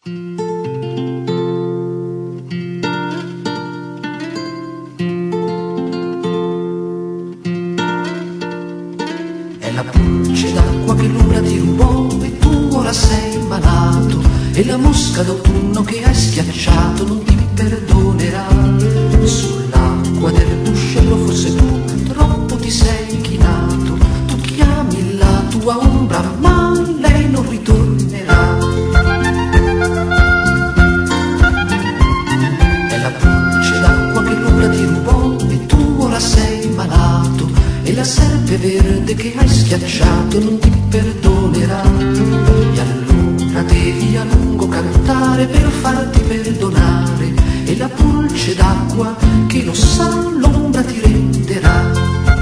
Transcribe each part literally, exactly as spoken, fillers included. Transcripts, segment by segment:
La pulce d'acqua che l'ombra ti rubò e tu ora sei malato, e la mosca d'autunno che hai schiacciato non ti perdonerà. Sull'acqua del ruscello forse tu troppo ti sei chinato, tu chiami la tua ombra ma lei non ritornerà. È la pulce d'acqua che l'ombra ti rubò e tu ora sei malato, e la serpe verde che hai schiacciato non ti perdonerà. E allora devi a lungo cantare per farti perdonare, e la pulce d'acqua che lo sa l'ombra ti renderà.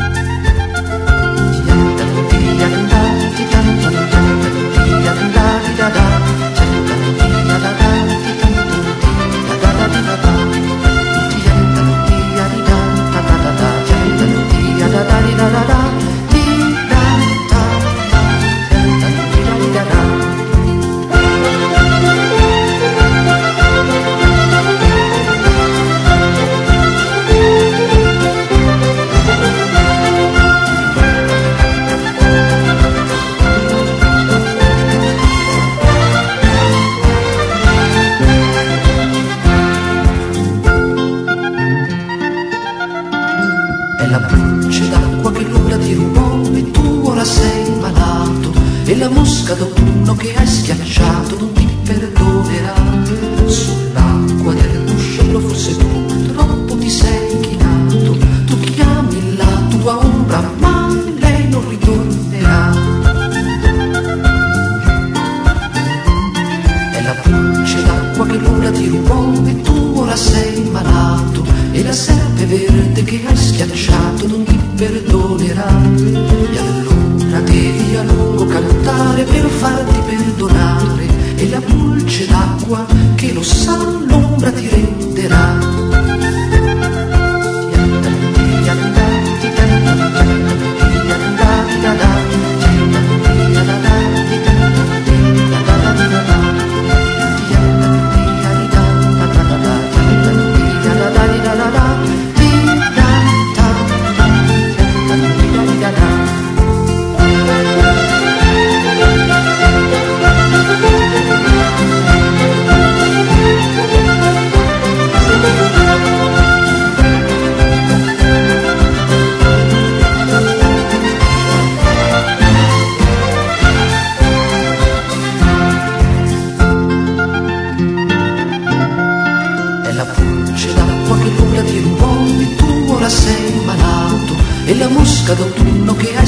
È la pulce d'acqua che l'ombra ti rubò e tu ora sei malato, e la mosca d'autunno che hai schiacciato non ti perdonerà. Sull'acqua del ruscello forse tu troppo ti sei chinato, tu chiami la tua ombra ma lei non ritornerà. È la pulce d'acqua che l'ombra ti rubò e tu ora sei malato, e la serpe verde che hai schiacciato non ti perdonerà. E allora devi a lungo cantare per farti perdonare, e la pulce d'acqua che lo sa l'ombra ti renderà. Sei malato, e la mosca d'autunno che